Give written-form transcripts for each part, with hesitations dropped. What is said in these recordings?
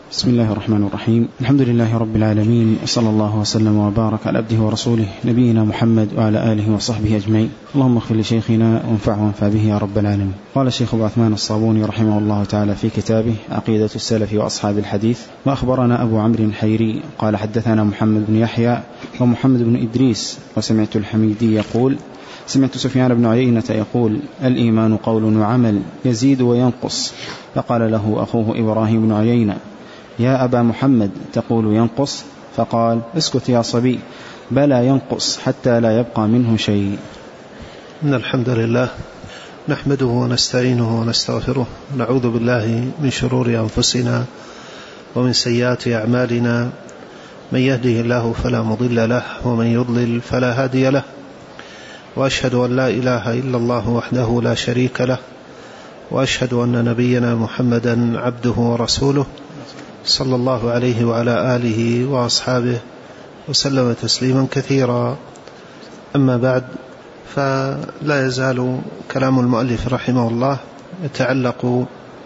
بسم الله الرحمن الرحيم. الحمد لله رب العالمين، وصلى الله وسلم وبارك على عبده ورسوله نبينا محمد وعلى آله وصحبه أجمعين. اللهم اغفر لشيخنا وانفع به يا رب العالمين. قال الشيخ أبو عثمان الصابوني رحمه الله تعالى في كتابه عقيدة السلف وأصحاب الحديث: وأخبرنا أبو عمرو الحيري قال حدثنا محمد بن يحيى ومحمد بن إدريس، وسمعت الحميدي يقول سمعت سفيان بن عيينة يقول: الإيمان قول وعمل يزيد وينقص. فقال له أخوه إبراهيم بن عيينة: يا أبا محمد تقول ينقص؟ فقال: اسكت يا صبي، بلى ينقص حتى لا يبقى منه شيء. إن الحمد لله نحمده ونستعينه ونستغفره، ونعوذ بالله من شرور أنفسنا ومن سيئات أعمالنا، من يهده الله فلا مضل له ومن يضلل فلا هادي له، وأشهد أن لا إله إلا الله وحده لا شريك له، وأشهد أن نبينا محمدا عبده ورسوله صلى الله عليه وعلى آله وأصحابه وسلم تسليما كثيرا. أما بعد، فلا يزال كلام المؤلف رحمه الله يتعلق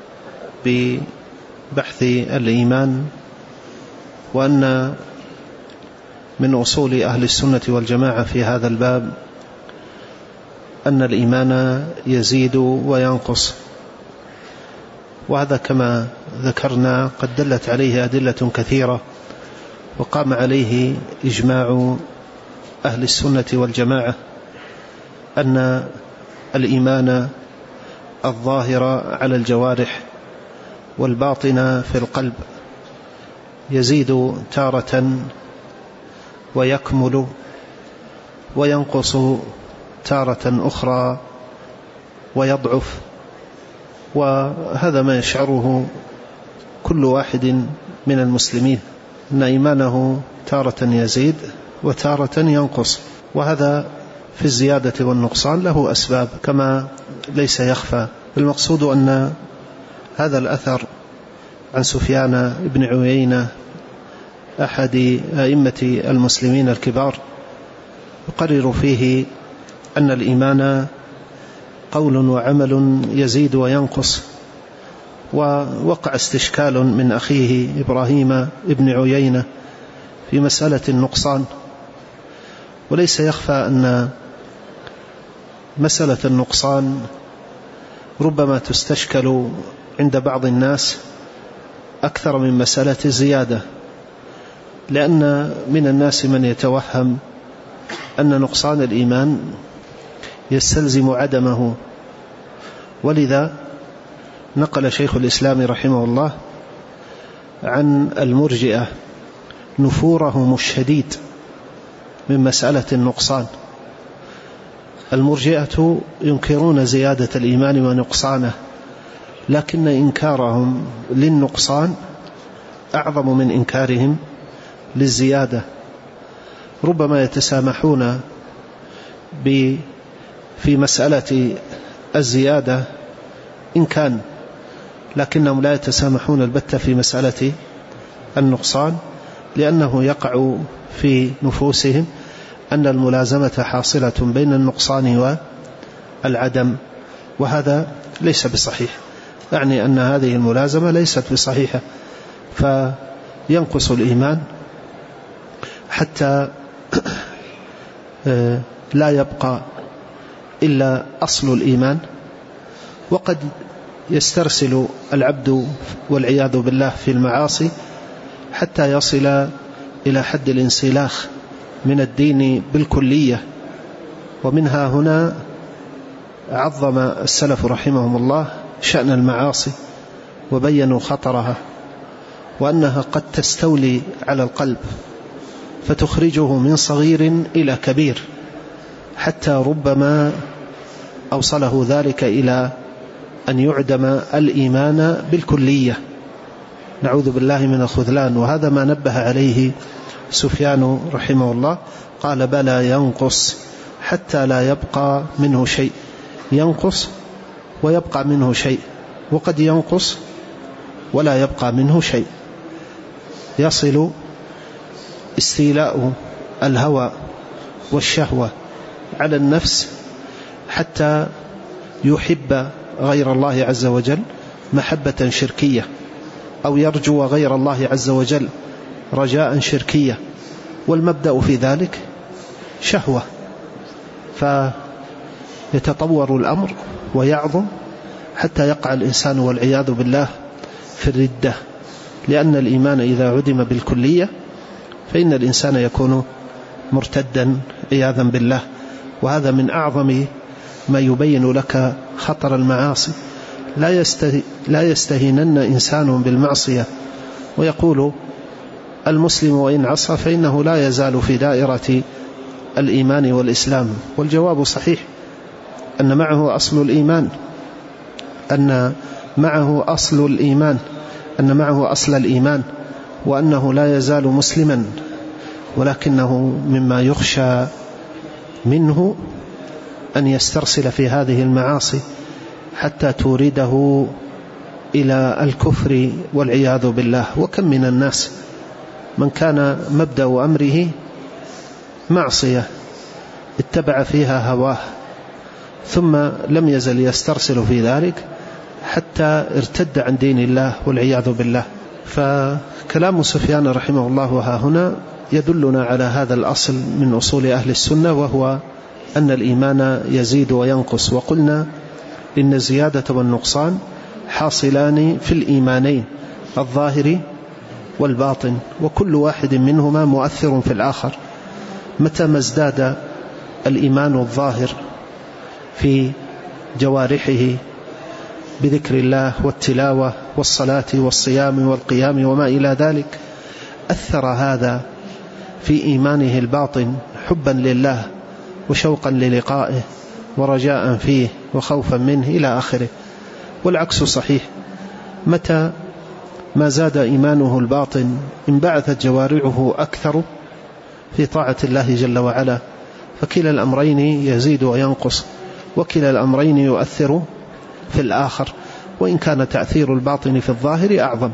ببحث الإيمان، وأن من أصول أهل السنة والجماعة في هذا الباب أن الإيمان يزيد وينقص، وهذا كما ذكرنا قد دلت عليه أدلة كثيرة، وقام عليه إجماع أهل السنة والجماعة أن الإيمان الظاهر على الجوارح والباطن في القلب يزيد تارة ويكمل، وينقص تارة أخرى ويضعف، وهذا ما يشعره كل واحد من المسلمين، أن إيمانه تارة يزيد وتارة ينقص، وهذا في الزيادة والنقصان له أسباب كما ليس يخفى. المقصود أن هذا الأثر عن سفيان بن عيينة أحد أئمة المسلمين الكبار يقرر فيه أن الإيمان قول وعمل يزيد وينقص، ووقع استشكال من أخيه إبراهيم بن عيينة في مسألة النقصان، وليس يخفى أن مسألة النقصان ربما تستشكل عند بعض الناس أكثر من مسألة الزيادة، لأن من الناس من يتوهم أن نقصان الإيمان يستلزم عدمه، ولذا نقل شيخ الإسلام رحمه الله عن المرجئة نفورهم الشديد من مسألة النقصان. المرجئة ينكرون زيادة الإيمان ونقصانه، لكن إنكارهم للنقصان أعظم من إنكارهم للزيادة. ربما يتسامحون في مسألة الزيادة إن كان، لكنهم لا يتسامحون البتة في مسألة النقصان، لأنه يقع في نفوسهم أن الملازمة حاصلة بين النقصان والعدم، وهذا ليس بصحيح، يعني أن هذه الملازمة ليست بصحيحة، فينقص الإيمان حتى لا يبقى إلا أصل الإيمان، وقد يسترسل العبد والعياذ بالله في المعاصي حتى يصل إلى حد الانسلاخ من الدين بالكلية. ومنها هنا عظم السلف رحمهم الله شأن المعاصي، وبينوا خطرها، وأنها قد تستولي على القلب فتخرجه من صغير إلى كبير، حتى ربما أوصله ذلك إلى أن يعدم الإيمان بالكلية، نعوذ بالله من الخذلان. وهذا ما نبه عليه سفيان رحمه الله، قال: بلى ينقص حتى لا يبقى منه شيء. ينقص ويبقى منه شيء، وقد ينقص ولا يبقى منه شيء. يصل استيلاء الهوى والشهوة على النفس حتى يحب غير الله عز وجل محبة شركية، أو يرجو غير الله عز وجل رجاء شركية، والمبدأ في ذلك شهوة، فيتطور الأمر ويعظم حتى يقع الإنسان والعياذ بالله في الردة، لأن الإيمان إذا عدم بالكلية فإن الإنسان يكون مرتدا عياذا بالله. وهذا من أعظم ما يبين لك خطر المعاصي. لا يستهينن إنسان بالمعصية ويقول المسلم وإن عصى فإنه لا يزال في دائرة الإيمان والإسلام. والجواب صحيح، أن معه أصل الإيمان، أن معه أصل الإيمان، وأنه لا يزال مسلما، ولكنه مما يخشى منه أن يسترسل في هذه المعاصي حتى تورده إلى الكفر والعياذ بالله. وكم من الناس من كان مبدأ أمره معصية اتبع فيها هواه، ثم لم يزل يسترسل في ذلك حتى ارتد عن دين الله والعياذ بالله. فكلام سفيان رحمه الله ها هنا يدلنا على هذا الأصل من أصول أهل السنة، وهو أن الإيمان يزيد وينقص. وقلنا إن الزيادة والنقصان حاصلان في الإيمانين الظاهر والباطن، وكل واحد منهما مؤثر في الآخر. متى ما ازداد الإيمان الظاهر في جوارحه بذكر الله والتلاوة والصلاة والصيام والقيام وما إلى ذلك، أثر هذا في إيمانه الباطن حبا لله وشوقا للقائه ورجاء فيه وخوفا منه إلى آخره. والعكس صحيح، متى ما زاد إيمانه الباطن انبعثت جوارحه أكثر في طاعة الله جل وعلا، فكلا الأمرين يزيد وينقص، وكلا الأمرين يؤثر في الآخر، وإن كان تأثير الباطن في الظاهر أعظم،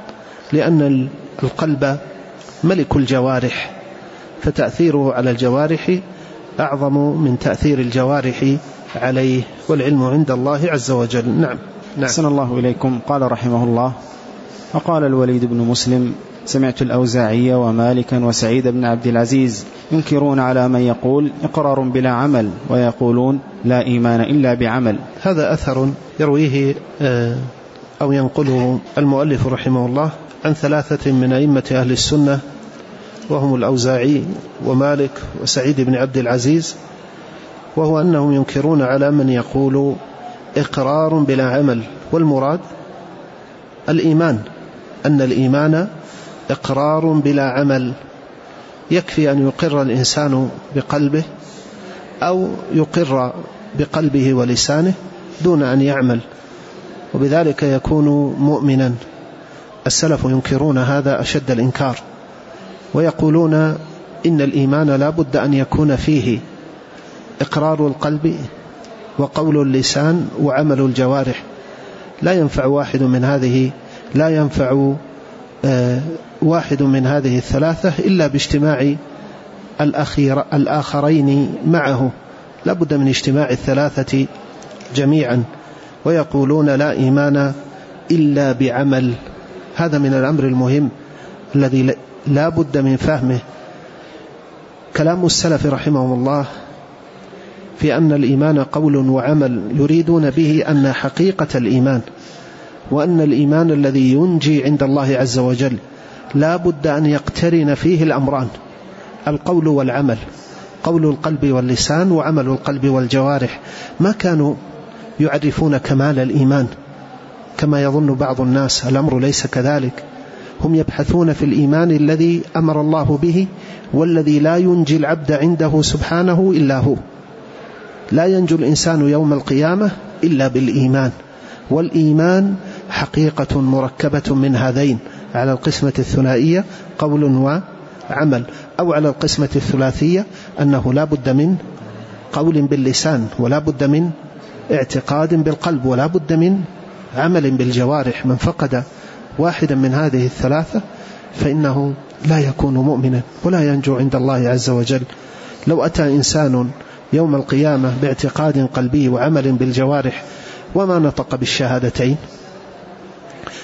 لأن القلب ملك الجوارح، فتأثيره على الجوارح أعظم من تأثير الجوارح عليه، والعلم عند الله عز وجل. نعم. أحسن الله إليكم. قال رحمه الله: وقال الوليد بن مسلم: سمعت الأوزاعي ومالكا وسعيد بن عبد العزيز ينكرون على من يقول إقرار بلا عمل، ويقولون لا إيمان إلا بعمل. هذا أثر يرويه أو ينقله المؤلف رحمه الله عن ثلاثة من أئمة أهل السنة، وهم الأوزاعي ومالك وسعيد بن عبد العزيز، وهو أنهم ينكرون على من يقول إقرار بلا عمل. والمراد الإيمان، أن الإيمان إقرار بلا عمل، يكفي أن يقر الإنسان بقلبه أو يقر بقلبه ولسانه دون أن يعمل، وبذلك يكون مؤمنا. السلف ينكرون هذا أشد الإنكار، ويقولون إن الإيمان لا بد أن يكون فيه إقرار القلب وقول اللسان وعمل الجوارح. لا ينفع واحد من هذه الثلاثة إلا باجتماع الآخرين معه، لا بد من اجتماع الثلاثة جميعا. ويقولون لا إيمان إلا بعمل. هذا من الأمر المهم الذي لا بد من فهمه. كلام السلف رحمهم الله في أن الإيمان قول وعمل يريدون به أن حقيقة الإيمان، وأن الإيمان الذي ينجي عند الله عز وجل لا بد أن يقترن فيه الأمران، القول والعمل، قول القلب واللسان وعمل القلب والجوارح. ما كانوا يعرفون كمال الإيمان كما يظن بعض الناس، الأمر ليس كذلك. هم يبحثون في الإيمان الذي أمر الله به، والذي لا ينجي العبد عنده سبحانه إلا هو. لا ينجو الإنسان يوم القيامة إلا بالإيمان، والإيمان حقيقة مركبة من هذين، على القسمة الثنائية قول وعمل، أو على القسمة الثلاثية أنه لا بد من قول باللسان، ولا بد من اعتقاد بالقلب، ولا بد من عمل بالجوارح. من فقد واحدا من هذه الثلاثة فإنه لا يكون مؤمنا ولا ينجو عند الله عز وجل. لو أتى إنسان يوم القيامة باعتقاد قلبي وعمل بالجوارح وما نطق بالشهادتين،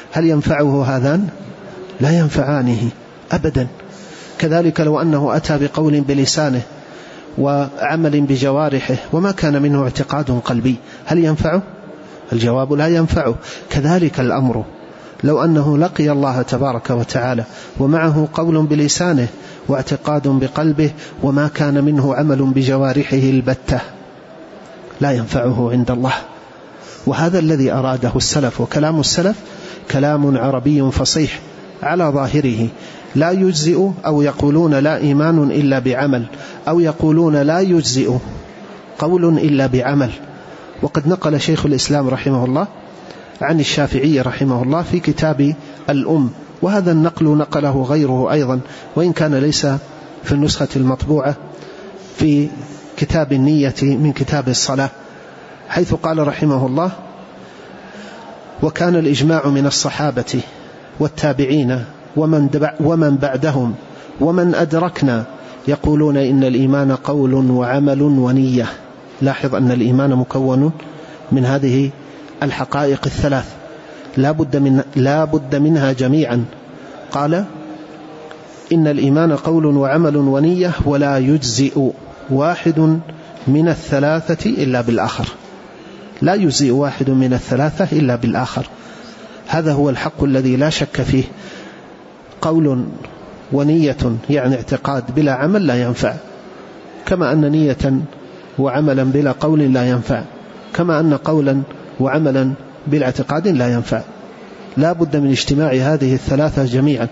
هل ينفعه هذان؟ لا ينفعانه أبدا. كذلك لو أنه أتى بقول بلسانه وعمل بجوارحه وما كان منه اعتقاد قلبي، هل ينفعه؟ الجواب لا ينفعه. كذلك الأمر لو أنه لقي الله تبارك وتعالى ومعه قول بلسانه واعتقاد بقلبه وما كان منه عمل بجوارحه البتة، لا ينفعه عند الله. وهذا الذي أراده السلف، وكلام السلف كلام عربي فصيح على ظاهره، لا يجزئ، أو يقولون لا إيمان إلا بعمل، أو يقولون لا يجزئ قول إلا بعمل. وقد نقل شيخ الإسلام رحمه الله عن الشافعي رحمه الله في كتاب الأم، وهذا النقل نقله غيره أيضا، وإن كان ليس في النسخة المطبوعة، في كتاب النية من كتاب الصلاة، حيث قال رحمه الله: وكان الإجماع من الصحابة والتابعين ومن بعدهم ومن أدركنا يقولون إن الإيمان قول وعمل ونية. لاحظ أن الإيمان مكون من هذه الحقائق الثلاث، لا بد منها جميعا. قال: إن الإيمان قول وعمل ونية ولا يجزئ واحد من الثلاثة إلا بالآخر. لا يجزئ واحد من الثلاثة إلا بالآخر. هذا هو الحق الذي لا شك فيه. قول ونية يعني اعتقاد بلا عمل لا ينفع، كما أن نية وعملا بلا قول لا ينفع، كما أن قولا وعملا بلا اعتقاد لا ينفع. لا بد من اجتماع هذه الثلاثة جميعا.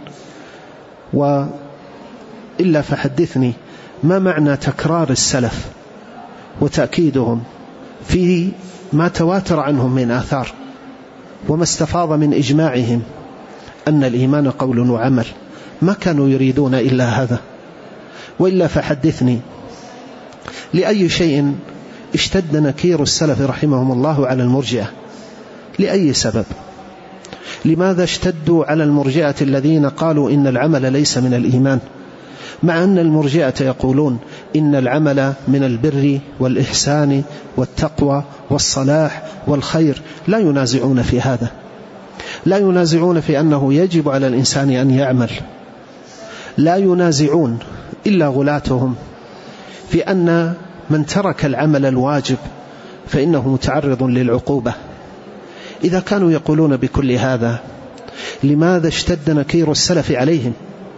وإلا فحدثني، ما معنى تكرار السلف وتأكيدهم في ما تواتر عنهم من آثار وما استفاض من إجماعهم أن الإيمان قول وعمل؟ ما كانوا يريدون إلا هذا. وإلا فحدثني، لأي شيء اشتد نكير السلف رحمهم الله على المرجئة؟ لأي سبب؟ لماذا اشتدوا على المرجئة الذين قالوا إن العمل ليس من الإيمان، مع أن المرجئة يقولون إن العمل من البر والإحسان والتقوى والصلاح والخير؟ لا ينازعون في هذا، لا ينازعون في أنه يجب على الإنسان أن يعمل، لا ينازعون إلا غلاتهم في أن من ترك العمل الواجب فإنه متعرض للعقوبة. إذا كانوا يقولون بكل هذا، لماذا اشتد نكير السلف عليهم؟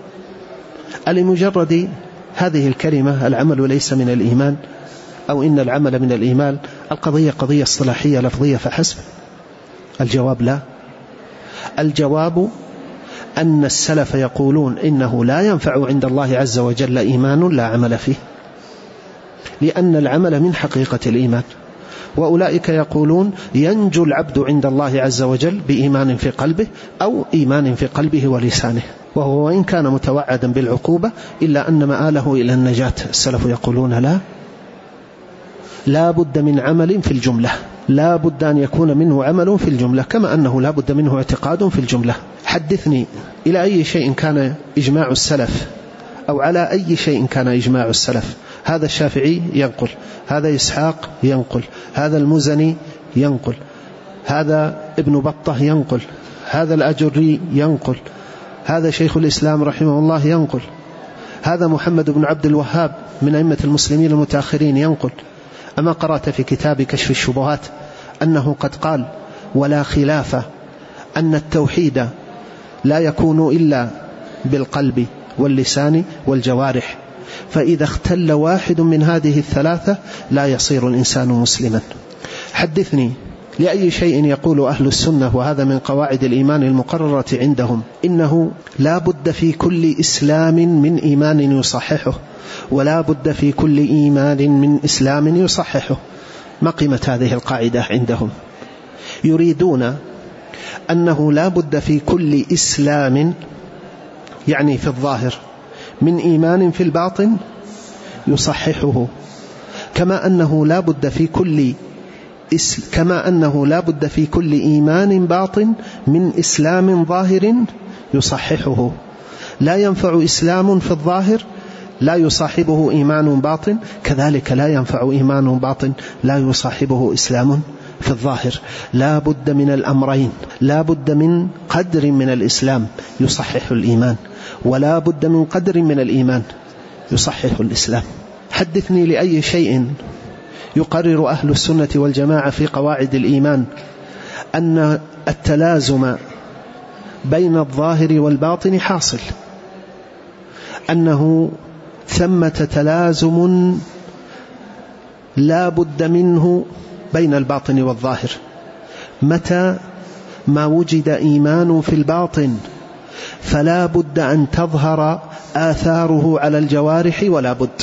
لمجرد هذه الكلمة العمل ليس من الإيمان، أو إن العمل من الإيمان، القضية قضية اصطلاحية لفظية فحسب؟ الجواب لا. الجواب أن السلف يقولون إنه لا ينفع عند الله عز وجل إيمان لا عمل فيه، لأن العمل من حقيقة الإيمان. وأولئك يقولون ينجو العبد عند الله عز وجل بإيمان في قلبه أو إيمان في قلبه ولسانه، وهو وإن كان متوعدا بالعقوبة إلا أن مآله إلى النجاة. السلف يقولون لا بد من عمل في الجملة، لا بد أن يكون منه عمل في الجملة، كما أنه لا بد منه اعتقاد في الجملة. حدثني، إلى أي شيء كان إجماع السلف، أو على أي شيء كان إجماع السلف؟ هذا الشافعي ينقل، هذا إسحاق ينقل، هذا المزني ينقل، هذا ابن بطة ينقل، هذا الأجري ينقل، هذا شيخ الإسلام رحمه الله ينقل، هذا محمد بن عبد الوهاب من أئمة المسلمين المتأخرين ينقل. أما قرأت في كتاب كشف الشبهات أنه قد قال: ولا خلاف أن التوحيد لا يكون إلا بالقلب واللسان والجوارح، فإذا اختل واحد من هذه الثلاثة لا يصير الإنسان مسلما. حدثني، لأي شيء يقول أهل السنة، وهذا من قواعد الإيمان المقررة عندهم، إنه لا بد في كل إسلام من إيمان يصححه، ولا بد في كل إيمان من إسلام يصححه. ما قيمة هذه القاعدة عندهم؟ يريدون أنه لا بد في كل إسلام، يعني في الظاهر، من إيمان في الباطن يصححه، كما أنه لا بد في كل إيمان باطن من إسلام ظاهر يصححه. لا ينفع إسلام في الظاهر لا يصاحبه إيمان باطن، كذلك لا ينفع إيمان باطن لا يصاحبه إسلام في الظاهر. لا بد من الأمرين، لا بد من قدر من الإسلام يصحح الإيمان، ولا بد من قدر من الإيمان يصحح الإسلام. حدثني لأي شيء يقرر أهل السنة والجماعة في قواعد الإيمان أن التلازم بين الظاهر والباطن حاصل، أنه ثمة تلازم لا بد منه بين الباطن والظاهر. متى ما وجد إيمان في الباطن فلا بد أن تظهر آثاره على الجوارح ولا بد.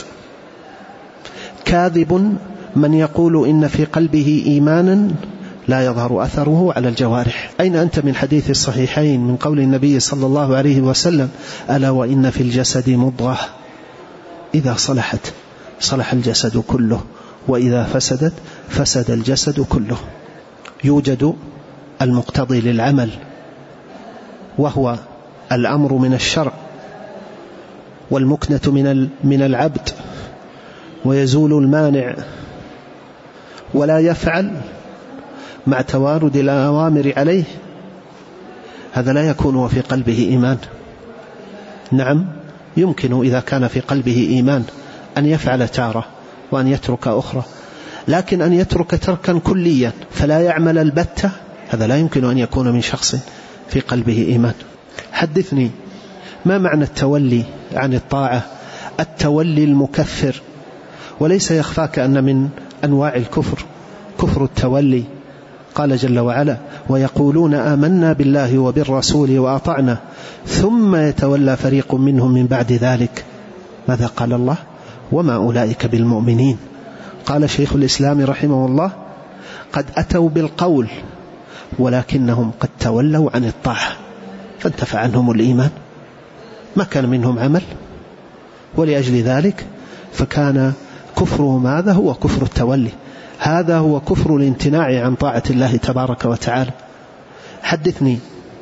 كاذب من يقول إن في قلبه إيمانا لا يظهر أثره على الجوارح. أين أنت من حديث الصحيحين من قول النبي صلى الله عليه وسلم: ألا وإن في الجسد مضغة إذا صلحت صلح الجسد كله وإذا فسدت فسد الجسد كله. يوجد المقتضي للعمل وهو الأمر من الشرع والمكنة من العبد، ويزول المانع ولا يفعل مع توارد الأوامر عليه، هذا لا يكون وفي قلبه إيمان. نعم، يمكن إذا كان في قلبه إيمان أن يفعل تارة وأن يترك أخرى، لكن أن يترك تركا كليا فلا يعمل البتة، هذا لا يمكن أن يكون من شخص في قلبه إيمان. حدثني، ما معنى التولي عن الطاعة؟ التولي المكفر، وليس يخفاك أن من أنواع الكفر كفر التولي. قال جل وعلا: ويقولون آمنا بالله وبالرسول وأطعنا ثم يتولى فريق منهم من بعد ذلك. ماذا قال الله؟ وما أولئك بالمؤمنين. قال شيخ الإسلام رحمه الله: قد أتوا بالقول ولكنهم قد تولوا عن الطاعة فانتفع عنهم الإيمان، ما كان منهم عمل، ولأجل ذلك فكان كفرهم هذا هو كفر التولي، هذا هو كفر الامتناع عن طاعة الله تبارك وتعالى. حدثني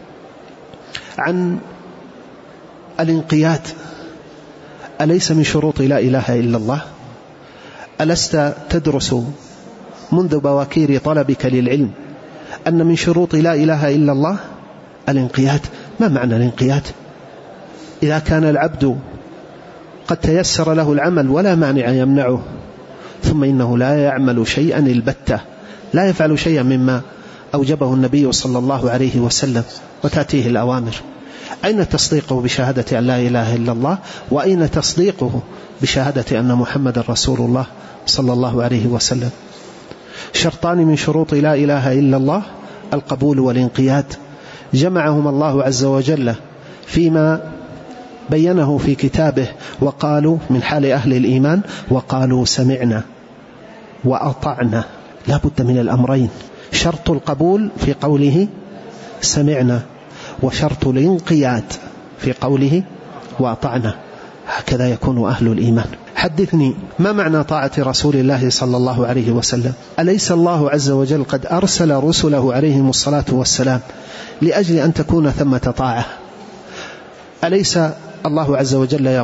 عن الانقياد، أليس من شروط لا إله إلا الله؟ ألست تدرس منذ بواكير طلبك للعلم أن من شروط لا إله إلا الله الانقياد؟ ما معنى الانقياد؟ إذا كان العبد قد تيسر له العمل ولا مانع يمنعه، ثم إنه لا يعمل شيئا البتة، لا يفعل شيئا مما أوجبه النبي صلى الله عليه وسلم وتأتيه الأوامر، أين تصديقه بشهادة أن لا إله إلا الله؟ وأين تصديقه بشهادة أن محمد رسول الله صلى الله عليه وسلم؟ شرطان من شروط لا إله إلا الله: القبول والانقياد، جمعهما الله عز وجل فيما بينه في كتابه، وقالوا من حال أهل الإيمان: وقالوا سمعنا وأطعنا. لا بد من الأمرين، شرط القبول في قوله سمعنا، وشرط الانقياد في قوله وأطعنا، هكذا يكون أهل الإيمان. حدثني، ما معنى طاعة رسول الله صلى الله عليه وسلم؟ أليس الله عز وجل قد أرسل رسله عليهم الصلاة والسلام لأجل أن تكون ثمة طاعة؟ أليس الله عز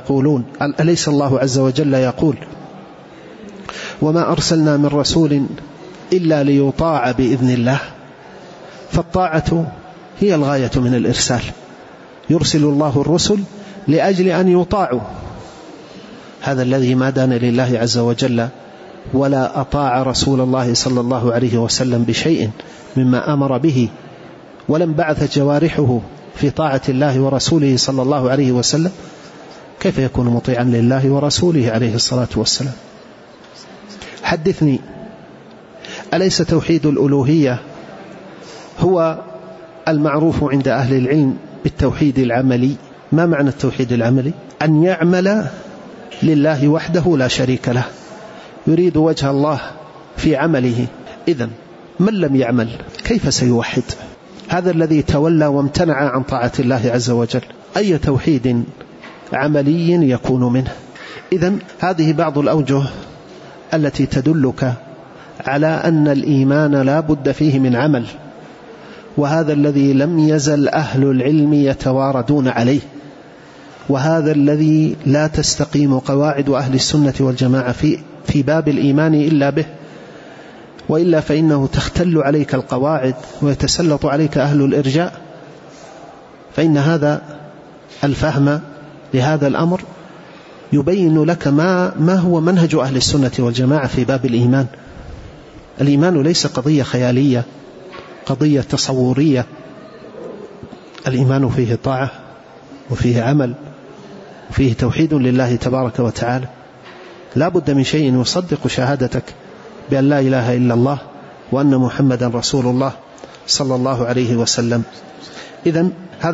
وجل يقول: وما أرسلنا من رسول إلا ليطاع بإذن الله؟ فالطاعة هي الغاية من الإرسال، يرسل الله الرسل لأجل أن يطاعوا. هذا الذي ما دان لله عز وجل ولا أطاع رسول الله صلى الله عليه وسلم بشيء مما أمر به، ولم بعث جوارحه في طاعة الله ورسوله صلى الله عليه وسلم، كيف يكون مطيعا لله ورسوله عليه الصلاة والسلام؟ حدثني، أليس توحيد الألوهية هو المعروف عند أهل العلم بالتوحيد العملي؟ ما معنى التوحيد العملي؟ أن يعمل لله وحده لا شريك له، يريد وجه الله في عمله. إذن من لم يعمل كيف سيوحد؟ هذا الذي تولى وامتنع عن طاعة الله عز وجل، أي توحيد عملي يكون منه؟ إذن هذه بعض الأوجه التي تدلك على أن الإيمان لا بد فيه من عمل، وهذا الذي لم يزل أهل العلم يتواردون عليه، وهذا الذي لا تستقيم قواعد أهل السنة والجماعة في باب الإيمان إلا به. وإلا فإنه تختل عليك القواعد ويتسلط عليك أهل الإرجاء. فإن هذا الفهم لهذا الأمر يبين لك ما هو منهج أهل السنة والجماعة في باب الإيمان. الإيمان ليس قضية خيالية، قضية تصورية. الإيمان فيه طاعة وفيه عمل وفيه توحيد لله تبارك وتعالى. لا بد من شيء يصدق شهادتك بأن لا إله إلا الله وأن محمدا رسول الله صلى الله عليه وسلم. إذن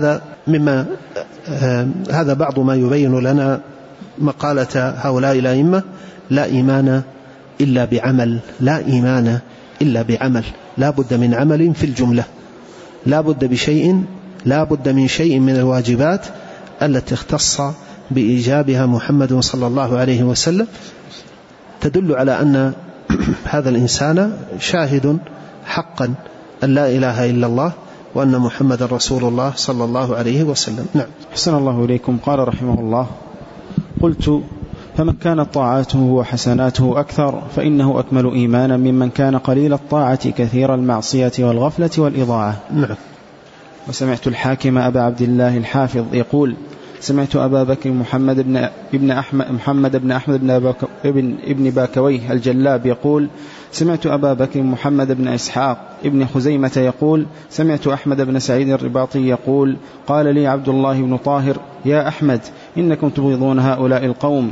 هذا بعض ما يبين لنا مقالة هؤلاء الأئمة: لا إيمان إلا بعمل، لا إيمان إلا بعمل. لا بد من عمل في الجملة، لا بد من شيء من الواجبات التي اختص بإيجابها محمد صلى الله عليه وسلم، تدل على أن هذا الإنسان شاهد حقا أن لا إله إلا الله وأن محمد رسول الله صلى الله عليه وسلم. نعم. أحسن الله إليكم. قال رحمه الله: قلت: فمن كانت طاعاته وحسناته أكثر فإنه أكمل إيمانا ممن كان قليل الطاعة كثير المعصية والغفلة والإضاعة. نعم. وسمعت الحاكم أبا عبد الله الحافظ يقول: سمعت أبا بكر محمد بن أحمد بن باكويه الجلاب يقول: سمعت أبا بكر محمد بن إسحاق ابن خزيمة يقول: سمعت أحمد بن سعيد الرباطي يقول: قال لي عبد الله بن طاهر: يا أحمد، إنكم تبغضون هؤلاء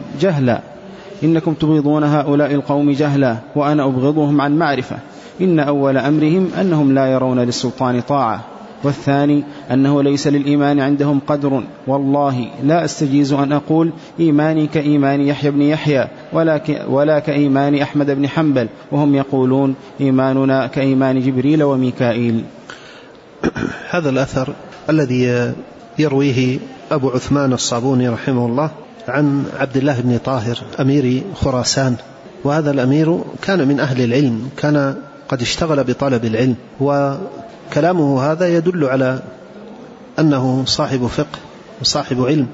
القوم جهلا وأنا أبغضهم عن معرفة. إن أول أمرهم أنهم لا يرون للسلطان طاعة، والثاني أنه ليس للإيمان عندهم قدر. والله لا أستجيز أن أقول إيماني كإيمان يحيى بن يحيى ولا كإيمان أحمد بن حنبل، وهم يقولون إيماننا كإيمان جبريل وميكائيل. هذا الأثر الذي يرويه أبو عثمان الصابوني رحمه الله عن عبد الله بن طاهر أمير خراسان، وهذا الأمير كان من أهل العلم، كان قد اشتغل بطلب العلم، وكلامه هذا يدل على أنه صاحب فقه وصاحب علم.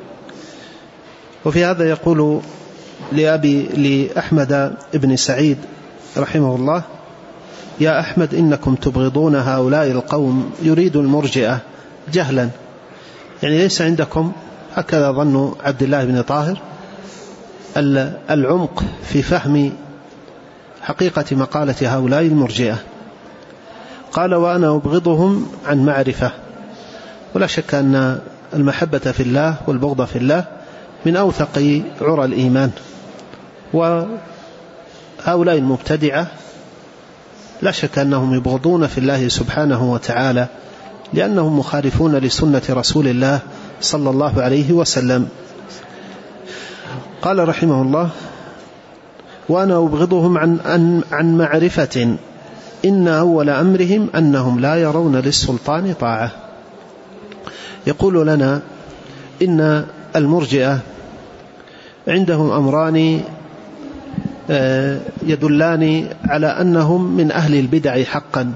وفي هذا يقول لأحمد بن سعيد رحمه الله: يا أحمد، إنكم تبغضون هؤلاء القوم يريد المرجئة جهلا، يعني ليس عندكم، هكذا ظن عبد الله بن طاهر، العمق في فهم حقيقة مقالة هؤلاء المرجئة. قال: وأنا أبغضهم عن معرفة. ولا شك أن المحبة في الله والبغض في الله من أوثق عرى الإيمان، وهؤلاء المبتدعة لا شك أنهم يبغضون في الله سبحانه وتعالى لأنهم مخالفون لسنة رسول الله صلى الله عليه وسلم. قال رحمه الله: وأنا أبغضهم عن معرفة، إن أول أمرهم أنهم لا يرون للسلطان طاعة. يقول لنا إن المرجئة عندهم أمران يدلان على أنهم من أهل البدع حقا.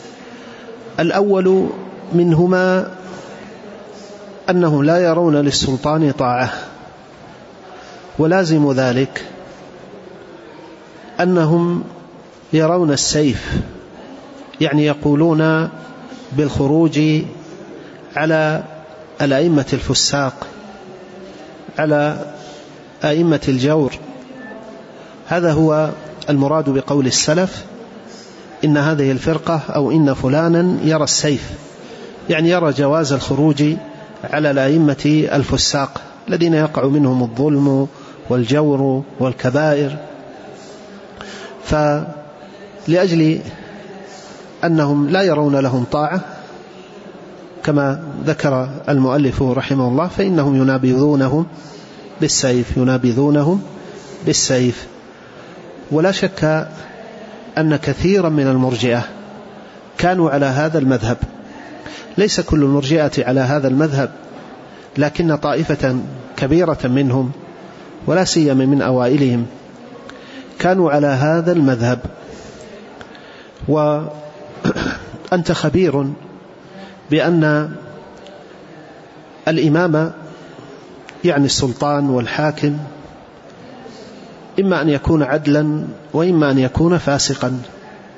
الأول منهما أنهم لا يرون للسلطان طاعة، ولازم ذلك أنهم يرون السيف، يعني يقولون بالخروج على الأئمة الفساق، على أئمة الجور. هذا هو المراد بقول السلف: إن هذه الفرقة أو إن فلانا يرى السيف، يعني يرى جواز الخروج على الأئمة الفساق الذين يقع منهم الظلم والجور والكبائر. فلأجل أنهم لا يرون لهم طاعة كما ذكر المؤلف رحمه الله، فإنهم ينابذونهم بالسيف. ولا شك أن كثيرا من المرجئة كانوا على هذا المذهب، ليس كل المرجئة على هذا المذهب، لكن طائفة كبيرة منهم ولا سيما من أوائلهم كانوا على هذا المذهب. وأنت خبير بأن الإمام يعني السلطان والحاكم إما أن يكون عدلا وإما أن يكون فاسقا،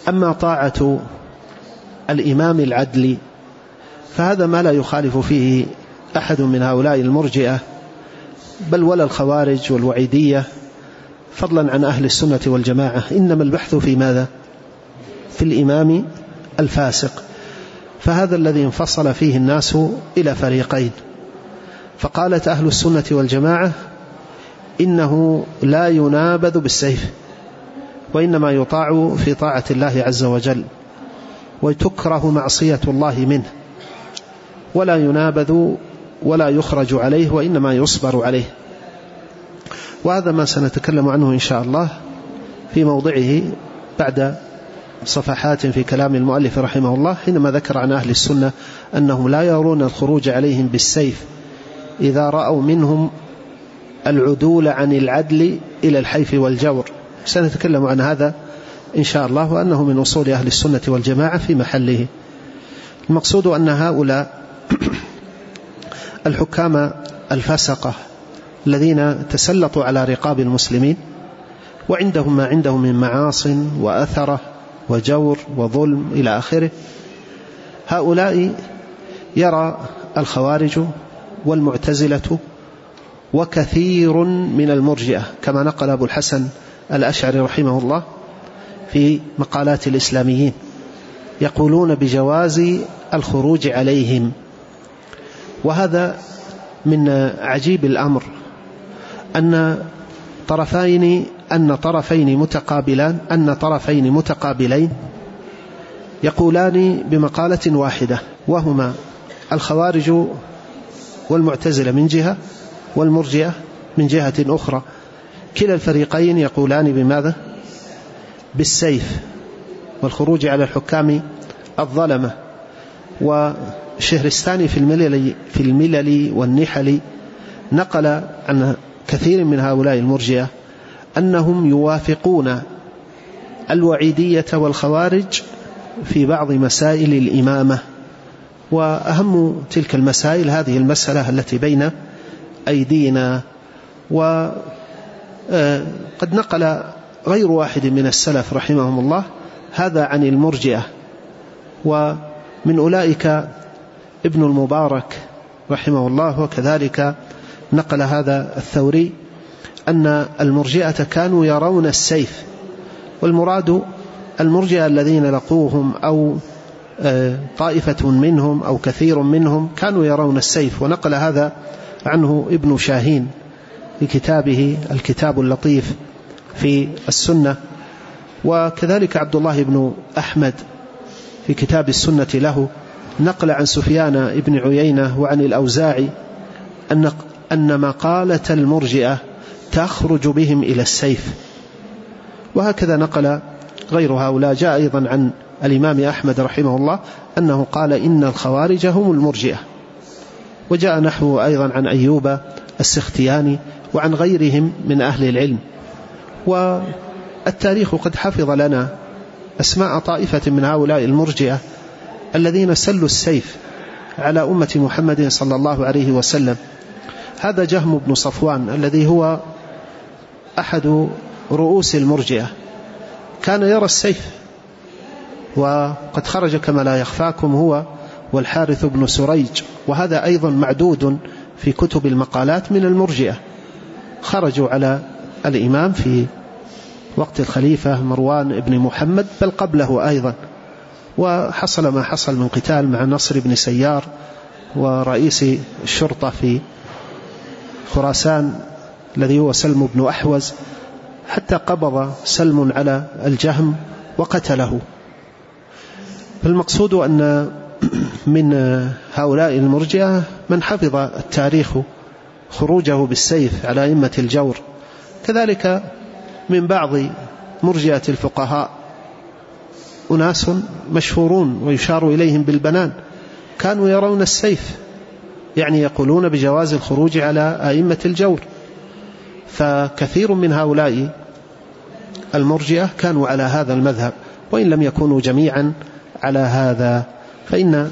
أما طاعة الإمام العدل فهذا ما لا يخالف فيه أحد من هؤلاء المرجئة بل ولا الخوارج والوعيدية فضلا عن أهل السنة والجماعة، إنما البحث في ماذا؟ في الإمام الفاسق. فهذا الذي انفصل فيه الناس إلى فريقين، فقالت أهل السنة والجماعة إنه لا ينابذ بالسيف وإنما يطاع في طاعة الله عز وجل، وتكره معصية الله منه، ولا ينابذ ولا يخرج عليه وإنما يصبر عليه. وهذا ما سنتكلم عنه إن شاء الله في موضعه بعد صفحات في كلام المؤلف رحمه الله، حينما ذكر عن أهل السنة أنهم لا يرون الخروج عليهم بالسيف إذا رأوا منهم العدول عن العدل إلى الحيف والجور. سنتكلم عن هذا إن شاء الله، وأنه من أصول أهل السنة والجماعة في محله. المقصود أن هؤلاء الحكام الفسقة الذين تسلطوا على رقاب المسلمين وعندهم ما عندهم من معاصٍ وأثرة وجور وظلم إلى آخره، هؤلاء يرى الخوارج والمعتزلة وكثير من المرجئة كما نقل أبو الحسن الأشعري رحمه الله في مقالات الإسلاميين يقولون بجواز الخروج عليهم. وهذا من عجيب الأمر أن طرفين متقابلين يقولان بمقالة واحدة، وهما الخوارج والمعتزلة من جهة والمرجئة من جهة أخرى. كلا الفريقين يقولان بماذا؟ بالسيف والخروج على الحكام الظلمة. وشهرستاني في الملل والنحل نقل عن كثير من هؤلاء المرجئة أنهم يوافقون الوعيدية والخوارج في بعض مسائل الإمامة، وأهم تلك المسائل هذه المسألة التي بين أيدينا. وقد نقل غير واحد من السلف رحمهم الله هذا عن المرجئة، ومن أولئك ابن المبارك رحمه الله، وكذلك نقل هذا الثوري أن المرجئة كانوا يرون السيف، والمراد المرجئة الذين لقوهم أو طائفة منهم أو كثير منهم كانوا يرون السيف. ونقل هذا عنه ابن شاهين في كتابه الكتاب اللطيف في السنة، وكذلك عبد الله بن أحمد في كتاب السنة له نقل عن سفيان بن عيينة وعن الأوزاعي أن مقالة المرجئة تخرج بهم إلى السيف. وهكذا نقل غير هؤلاء. جاء أيضا عن الإمام أحمد رحمه الله أنه قال إن الخوارج هم المرجئة. وجاء نحو أيضا عن أيوب السختياني وعن غيرهم من أهل العلم. والتاريخ قد حفظ لنا أسماء طائفة من هؤلاء المرجئة الذين سلوا السيف على أمة محمد صلى الله عليه وسلم. هذا جهم بن صفوان الذي هو أحد رؤوس المرجئة، كان يرى السيف، وقد خرج كما لا يخفاكم هو والحارث بن سريج، وهذا أيضا معدود في كتب المقالات من المرجئة. خرجوا على الإمام في وقت الخليفة مروان بن محمد بل قبله أيضا، وحصل ما حصل من قتال مع نصر بن سيار ورئيس الشرطة في خراسان الذي هو سلم بن أحوز، حتى قبض سلم على الجهم وقتله. فالمقصود أن من هؤلاء المرجئة من حفظ التاريخ خروجه بالسيف على أئمة الجور. كذلك من بعض مرجئة الفقهاء أناس مشهورون ويشار إليهم بالبنان كانوا يرون السيف، يعني يقولون بجواز الخروج على أئمة الجور. فكثير من هؤلاء المرجئة كانوا على هذا المذهب، وإن لم يكونوا جميعا على هذا. فإن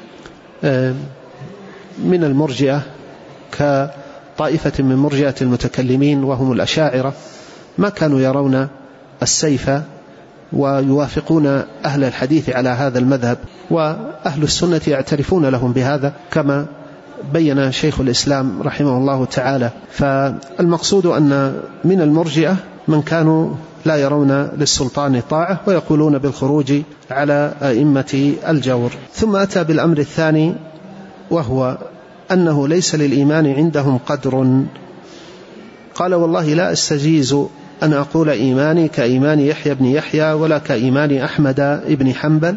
من المرجئة كطائفة من مرجئة المتكلمين وهم الأشاعرة ما كانوا يرون السيف ويوافقون أهل الحديث على هذا المذهب، وأهل السنة يعترفون لهم بهذا كما بين شيخ الإسلام رحمه الله تعالى. فالمقصود أن من المرجئة من كانوا لا يرون للسلطان طاعة ويقولون بالخروج على أئمة الجور. ثم أتى بالأمر الثاني، وهو أنه ليس للإيمان عندهم قدر. قال والله لا أستجيز أن أقول إيماني كإيمان يحيى بن يحيى ولا كإيمان أحمد بن حنبل،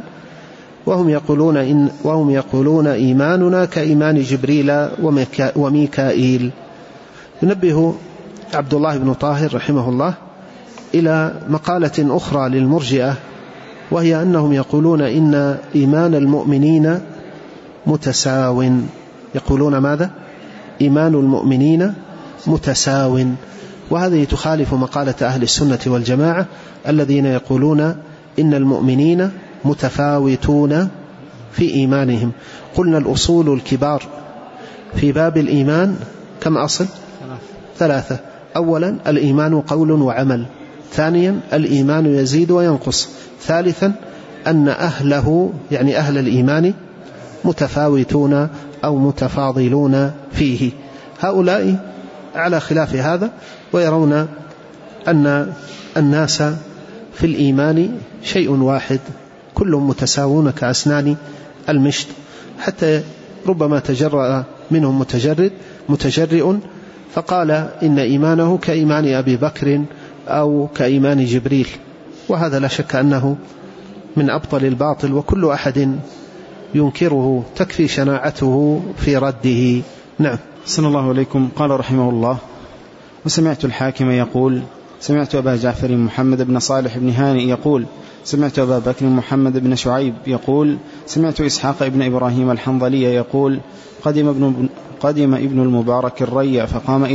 وهم يقولون إيماننا كإيمان جبريل وميكائيل. ينبه عبد الله بن طاهر رحمه الله إلى مقالة أخرى للمرجئة، وهي أنهم يقولون إن إيمان المؤمنين متساو. يقولون ماذا؟ إيمان المؤمنين متساو. وهذه تخالف مقالة أهل السنة والجماعة الذين يقولون إن المؤمنين متفاوتون في إيمانهم. قلنا الأصول الكبار في باب الإيمان كم أصل؟ 3. أولا الإيمان قول وعمل، ثانيا الإيمان يزيد وينقص، ثالثا أن أهله يعني أهل الإيمان متفاوتون أو متفاضلون فيه. هؤلاء على خلاف هذا، ويرون أن الناس في الإيمان شيء واحد، كلهم متساوون كأسنان المشط، حتى ربما تجرأ منهم متجرئ فقال إن إيمانه كإيمان أبي بكر أو كإيمان جبريل، وهذا لا شك أنه من أبطل الباطل، وكل أحد ينكره تكفي شناعته في رده. نعم. صلى الله عليكم. قال رحمه الله: وسمعت الحاكم يقول سمعت أبا جعفر محمد بن صالح بن هانئ يقول سمعت أبا بكر محمد بن شعيب يقول سمعت إسحاق بن إبراهيم الحنظلي يقول قدم ابن المبارك الري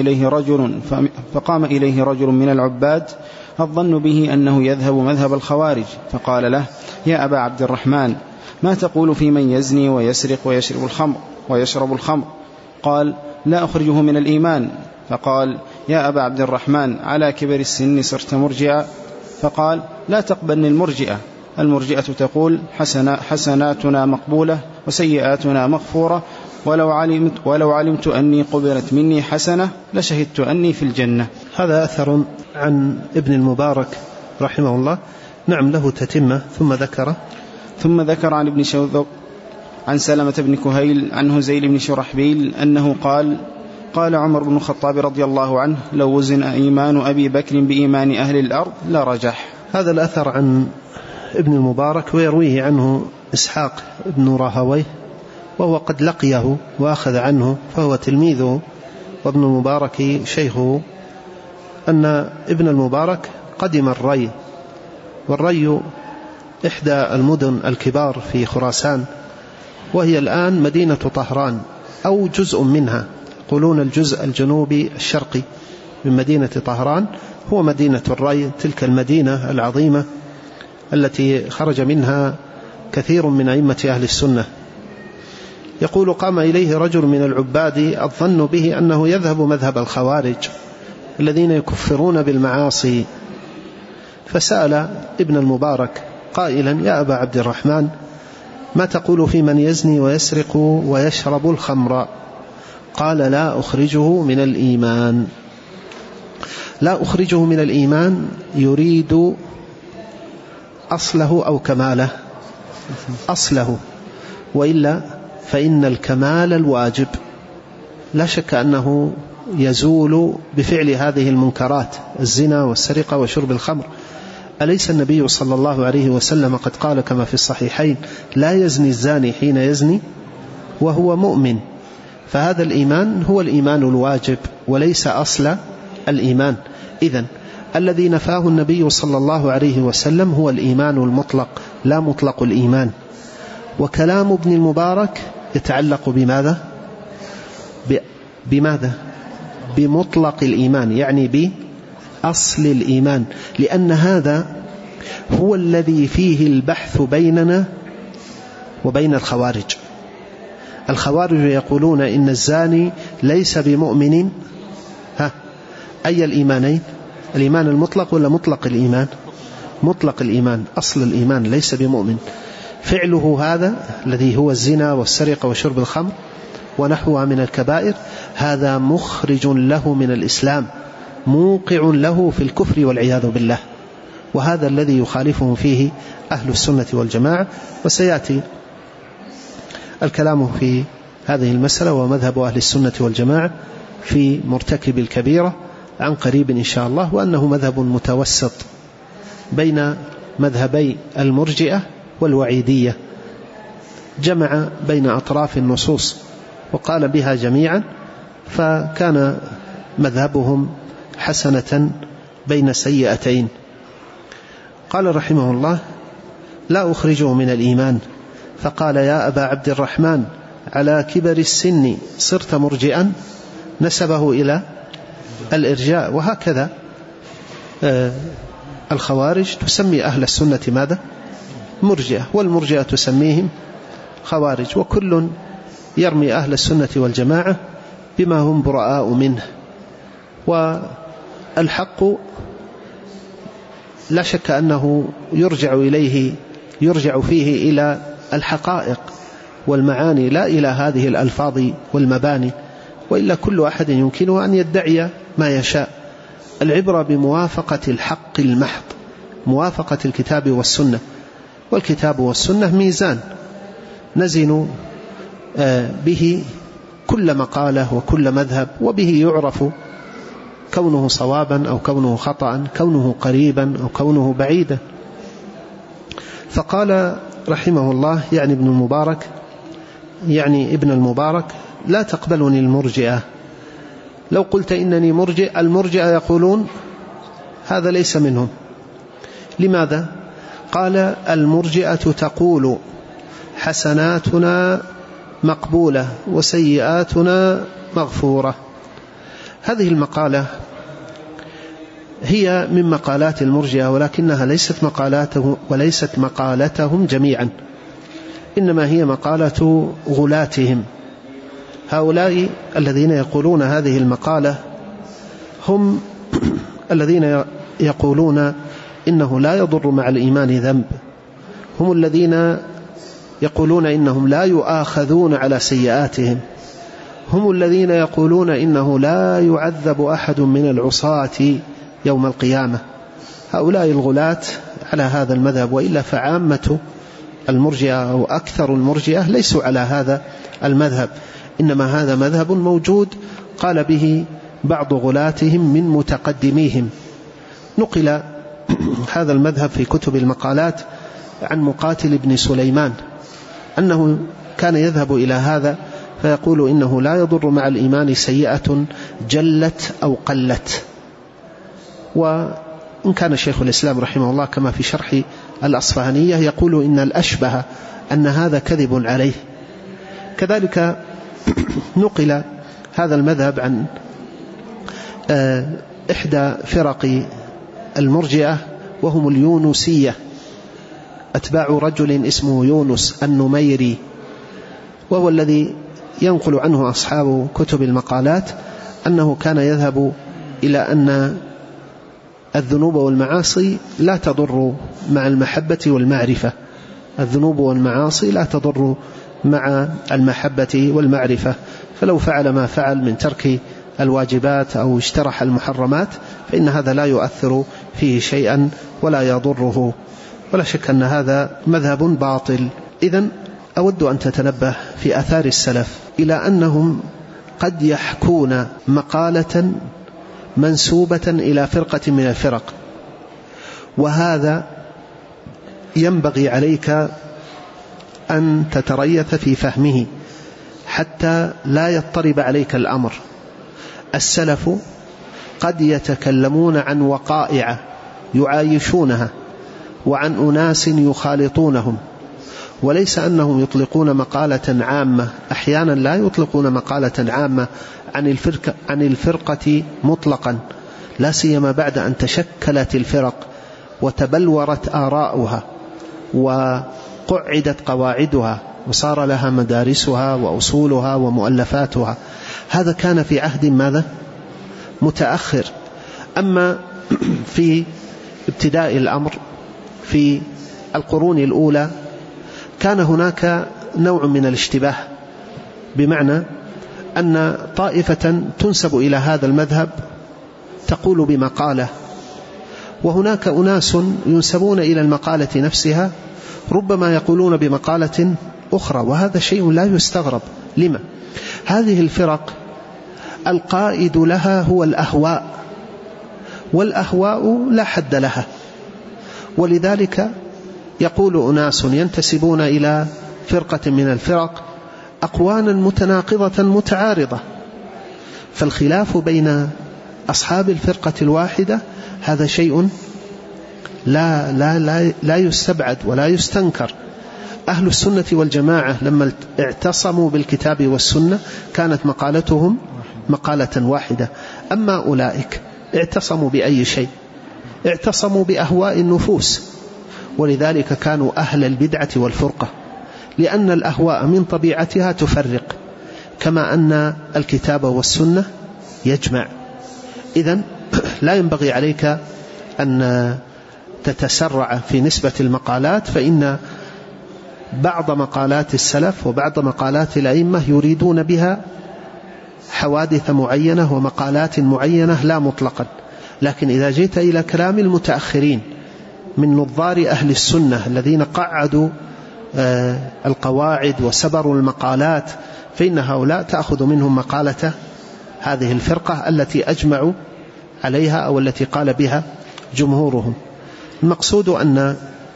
فقام إليه رجل من العباد الظن به أنه يذهب مذهب الخوارج، فقال له: يا أبا عبد الرحمن، ما تقول في من يزني ويسرق ويشرب الخمر؟ قال: لا أخرجه من الإيمان. فقال: يا أبا عبد الرحمن، على كبر السن صرت مرجئا؟ فقال: لا تقبلني المرجئة تقول حسناتنا مقبولة وسيئاتنا مغفورة، ولو علمت أني قبلت مني حسنة لشهدت أني في الجنة. هذا أثر عن ابن المبارك رحمه الله. نعم، له تتمة. ثم ذكر عن ابن شوذق عن سلمة بن كهيل عن هزيل بن شرحبيل أنه قال عمر بن الخطاب رضي الله عنه: لو وزن إيمان أبي بكر بإيمان أهل الأرض لرجح. هذا الأثر عن ابن المبارك، ويرويه عنه إسحاق بن راهويه، وهو قد لقيه وأخذ عنه، فهو تلميذه وابن المبارك شيخه، أن ابن المبارك قدم الري، والري إحدى المدن الكبار في خراسان، وهي الآن مدينة طهران أو جزء منها، يقولون الجزء الجنوبي الشرقي من مدينة طهران هو مدينة الري، تلك المدينة العظيمة التي خرج منها كثير من أئمة أهل السنة. يقول: قام إليه رجل من العباد الظن به أنه يذهب مذهب الخوارج الذين يكفرون بالمعاصي، فسأل ابن المبارك قائلا: يا أبا عبد الرحمن، ما تقول في من يزني ويسرق ويشرب الخمر؟ قال: لا أخرجه من الإيمان. لا أخرجه من الإيمان يريد أصله أو كماله؟ أصله، وإلا فإن الكمال الواجب لا شك أنه يزول بفعل هذه المنكرات، الزنا والسرقة وشرب الخمر. أليس النبي صلى الله عليه وسلم قد قال كما في الصحيحين: لا يزني الزاني حين يزني وهو مؤمن؟ فهذا الإيمان هو الإيمان الواجب وليس أصل الإيمان. إذن الذي نفاه النبي صلى الله عليه وسلم هو الإيمان المطلق، لا مطلق الإيمان. وكلام ابن المبارك يتعلق بماذا؟ بمطلق الإيمان، يعني بأصل الإيمان، لأن هذا هو الذي فيه البحث بيننا وبين الخوارج. الخوارج يقولون إن الزاني ليس بمؤمن. أي الإيمانين؟ الإيمان المطلق ولا مطلق الإيمان؟ مطلق الإيمان، أصل الإيمان ليس بمؤمن. فعله هذا الذي هو الزنا والسرقة وشرب الخمر ونحوها من الكبائر هذا مخرج له من الإسلام، موقع له في الكفر والعياذ بالله، وهذا الذي يخالفهم فيه أهل السنة والجماعة. وسيأتي الكلام في هذه المسألة ومذهب أهل السنة والجماعة في مرتكب الكبيرة عن قريب إن شاء الله، وأنه مذهب متوسط بين مذهبي المرجئة والوعيدية، جمع بين أطراف النصوص وقال بها جميعا، فكان مذهبهم حسنة بين سيئتين. قال رحمه الله: لا أخرجه من الإيمان. فقال: يا أبا عبد الرحمن على كبر السن صرت مرجئا، نسبه إلى الإرجاء. وهكذا الخوارج تسمي أهل السنة ماذا؟ مرجئة، والمرجئة تسميهم خوارج، وكل يرمي أهل السنة والجماعة بما هم براء منه. والحق لا شك أنه يرجع فيه إلى الحقائق والمعاني لا إلى هذه الألفاظ والمباني، وإلا كل أحد يمكنه أن يدعي ما يشاء. العبرة بموافقة الحق المحض، موافقة الكتاب والسنة، والكتاب والسنة ميزان نزن به كل مقالة وكل مذهب، وبه يعرف كونه صوابا أو كونه خطأ، كونه قريبا أو كونه بعيدا. فقال رحمه الله يعني ابن المبارك: لا تقبلني المرجئة. لو قلت إنني مرجئ، المرجئة يقولون هذا ليس منهم. لماذا؟ قال: المرجئة تقول حسناتنا مقبولة وسيئاتنا مغفورة. هذه المقالة هي من مقالات المرجئة، ولكنها وليست مقالتهم جميعا، إنما هي مقالة غلاتهم. هؤلاء الذين يقولون هذه المقالة هم الذين يقولون إنه لا يضر مع الإيمان ذنب، هم الذين يقولون إنهم لا يؤاخذون على سيئاتهم، هم الذين يقولون إنه لا يعذب أحد من العصاة يوم القيامة. هؤلاء الغلاة على هذا المذهب، وإلا فعامة المرجئة أو أكثر المرجئة ليسوا على هذا المذهب، إنما هذا مذهب موجود قال به بعض غلاتهم من متقدميهم. نقل هذا المذهب في كتب المقالات عن مقاتل بن سليمان أنه كان يذهب إلى هذا فيقول إنه لا يضر مع الإيمان سيئة جلت أو قلت. وإن كان شيخ الإسلام رحمه الله كما في شرح الأصفهانية يقول إن الأشبه أن هذا كذب عليه. كذلك نقل هذا المذهب عن إحدى فرق المرجئة وهم اليونسية، أتباع رجل اسمه يونس النميري، وهو الذي ينقل عنه أصحاب كتب المقالات أنه كان يذهب إلى أن الذنوب والمعاصي لا تضر مع المحبة والمعرفة، الذنوب والمعاصي لا تضر مع المحبة والمعرفة، فلو فعل ما فعل من ترك الواجبات أو اجترح المحرمات فإن هذا لا يؤثر فيه شيئا ولا يضره، ولا شك أن هذا مذهب باطل. إذن أود أن تتنبه في أثار السلف إلى أنهم قد يحكون مقالة منسوبة إلى فرقة من الفرق، وهذا ينبغي عليك أن تتريث في فهمه حتى لا يضطرب عليك الأمر. السلف قد يتكلمون عن وقائع يعايشونها وعن أناس يخالطونهم، وليس أنهم يطلقون مقالة عامة، أحيانا لا يطلقون مقالة عامة عن الفرقة مطلقا، لا سيما بعد أن تشكلت الفرق وتبلورت آراؤها وقعدت قواعدها وصار لها مدارسها وأصولها ومؤلفاتها. هذا كان في عهد ماذا؟ متأخر. أما في ابتداء الأمر في القرون الأولى كان هناك نوع من الاشتباه، بمعنى أن طائفة تنسب إلى هذا المذهب تقول بمقالة، وهناك أناس ينسبون إلى المقالة نفسها ربما يقولون بمقالة أخرى، وهذا شيء لا يستغرب. لما؟ هذه الفرق القائد لها هو الأهواء، والأهواء لا حد لها، ولذلك يقول أناس ينتسبون إلى فرقة من الفرق أقوانا متناقضة متعارضة، فالخلاف بين أصحاب الفرقة الواحدة هذا شيء لا يستبعد ولا يستنكر. أهل السنة والجماعة لما اعتصموا بالكتاب والسنة كانت مقالتهم مقالة واحدة. أما أولئك اعتصموا بأي شيء؟ اعتصموا بأهواء النفوس، ولذلك كانوا أهل البدعة والفرقة، لأن الأهواء من طبيعتها تفرق كما أن الكتاب والسنة يجمع. إذن لا ينبغي عليك أن تتسرع في نسبة المقالات، فإن بعض مقالات السلف وبعض مقالات الأئمة يريدون بها حوادث معينة ومقالات معينة لا مطلقا. لكن إذا جئت إلى كلام المتأخرين من نظار أهل السنة الذين قعدوا القواعد وسبروا المقالات، فإن هؤلاء تأخذ منهم مقالة هذه الفرقة التي أجمعوا عليها أو التي قال بها جمهورهم. المقصود أن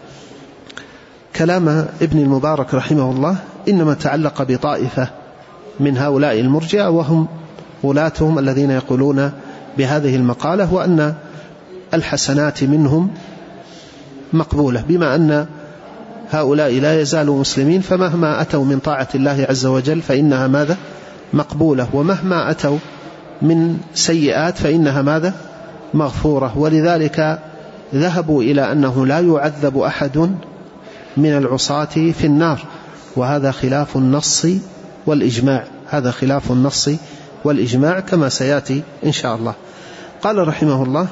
كلام ابن المبارك رحمه الله إنما تعلق بطائفة من هؤلاء المرجئة، وهم ولاتهم الذين يقولون بهذه المقالة، وأن الحسنات منهم مقبولة، بما أن هؤلاء لا يزالوا مسلمين، فمهما أتوا من طاعة الله عز وجل فإنها ماذا؟ مقبولة، ومهما أتوا من سيئات فإنها ماذا؟ مغفورة. ولذلك ذهبوا إلى أنه لا يعذب أحد من العصاة في النار، وهذا خلاف النص والإجماع، هذا خلاف النص والإجماع كما سيأتي إن شاء الله. قال رحمه الله: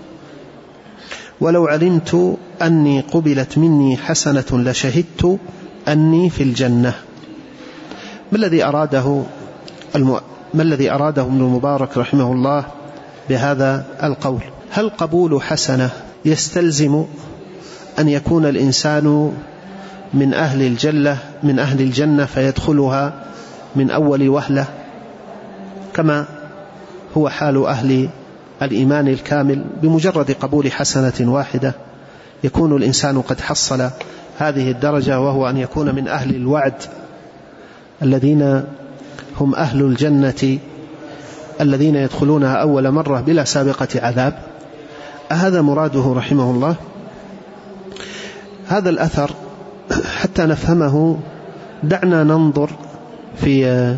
ولو علمت أني قبلت مني حسنة لشهدت أني في الجنة. ما الذي أراده ابن المبارك رحمه الله بهذا القول؟ هل قبول حسنة يستلزم أن يكون الإنسان من أهل الجنة فيدخلها من أول وهلة كما هو حال أهل الإيمان الكامل؟ بمجرد قبول حسنة واحدة يكون الإنسان قد حصل هذه الدرجة، وهو أن يكون من أهل الوعد الذين هم أهل الجنة الذين يدخلونها أول مرة بلا سابقة عذاب. هذا مراده رحمه الله. هذا الأثر حتى نفهمه دعنا ننظر في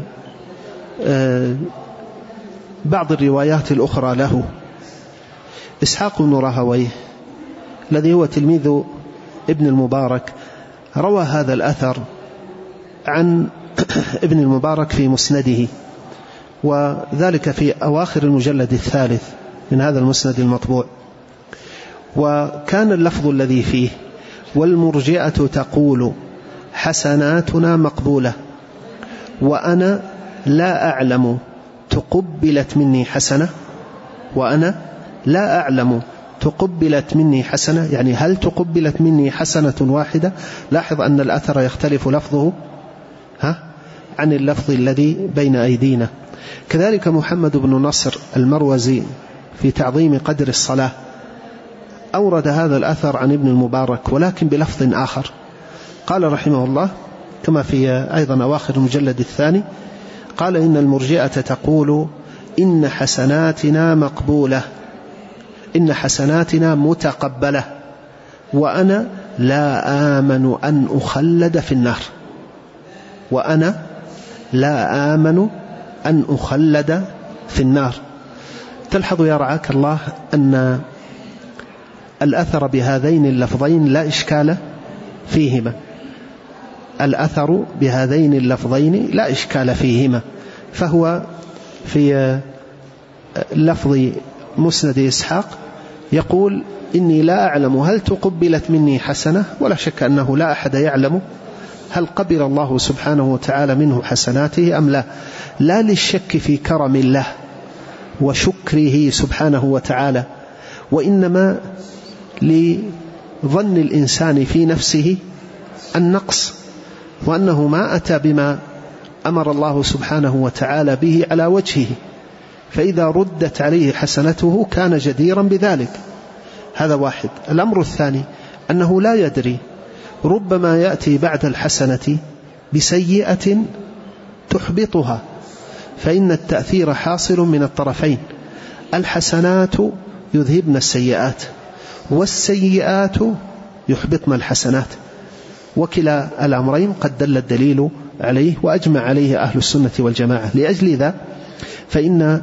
بعض الروايات الأخرى له. إسحاق بن راهويه الذي هو تلميذ ابن المبارك روى هذا الأثر عن ابن المبارك في مسنده، وذلك في أواخر المجلد الثالث من هذا المسند المطبوع. وكان اللفظ الذي فيه: والمرجئة تقول حسناتنا مقبولة وأنا لا أعلم تقبلت مني حسنة، وأنا لا أعلم تقبلت مني حسنة، يعني هل تقبلت مني حسنة واحدة؟ لاحظ أن الأثر يختلف لفظه عن اللفظ الذي بين أيدينا. كذلك محمد بن نصر المروزي في تعظيم قدر الصلاة أورد هذا الأثر عن ابن المبارك ولكن بلفظ آخر. قال رحمه الله كما في أيضا أواخر المجلد الثاني، قال: إن المرجئة تقول إن حسناتنا مقبولة، إن حسناتنا متقبلة، وأنا لا آمن أن أخلد في النار، وأنا لا آمن أن أخلد في النار. تلحظ يا رعاك الله أن الأثر بهذين اللفظين لا إشكال فيهما، الأثر بهذين اللفظين لا إشكال فيهما، فهو في لفظ مسند إسحاق يقول إني لا أعلم هل تقبلت مني حسنة، ولا شك أنه لا أحد يعلم هل قبل الله سبحانه وتعالى منه حسناته أم لا، لا للشك في كرم الله وشكره سبحانه وتعالى، وإنما لظن الإنسان في نفسه النقص، وأنه ما أتى بما أمر الله سبحانه وتعالى به على وجهه، فإذا ردت عليه حسنته كان جديرا بذلك. هذا واحد. الأمر الثاني أنه لا يدري، ربما يأتي بعد الحسنة بسيئة تحبطها، فإن التأثير حاصل من الطرفين، الحسنات يذهبن السيئات والسيئات يحبطن الحسنات، وكلا الأمرين قد دل الدليل عليه وأجمع عليه أهل السنة والجماعة. لأجل ذا فإن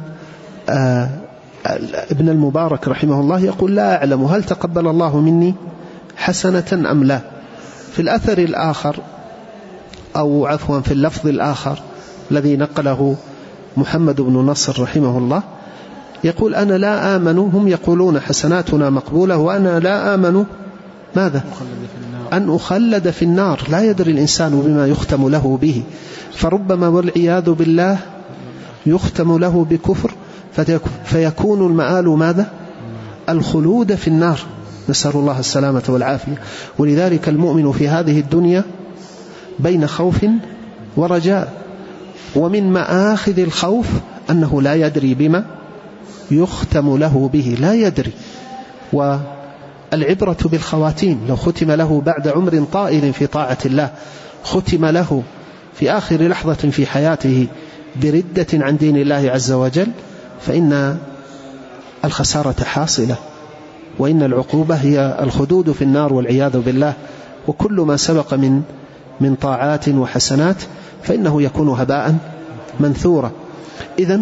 ابن المبارك رحمه الله يقول لا أعلم هل تقبل الله مني حسنة أم لا. في الأثر الآخر أو عفوا في اللفظ الآخر الذي نقله محمد بن نصر رحمه الله يقول أنا لا آمن، هم يقولون حسناتنا مقبولة وأنا لا آمن ماذا؟ أن أخلد في النار. لا يدري الإنسان بما يختم له به، فربما والعياذ بالله يختم له بكفر فيكون المآل ماذا؟ الخلود في النار، نسأل الله السلامة والعافية. ولذلك المؤمن في هذه الدنيا بين خوف ورجاء، ومن مآخذ الخوف أنه لا يدري بما يختم له به، لا يدري. والعبرة بالخواتيم، لو ختم له بعد عمر طائل في طاعة الله، ختم له في آخر لحظة في حياته بردة عن دين الله عز وجل، فإن الخسارة حاصلة، وإن العقوبة هي الخدود في النار والعياذ بالله. وكل ما سبق من طاعات وحسنات فإنه يكون هباء منثورا. إذن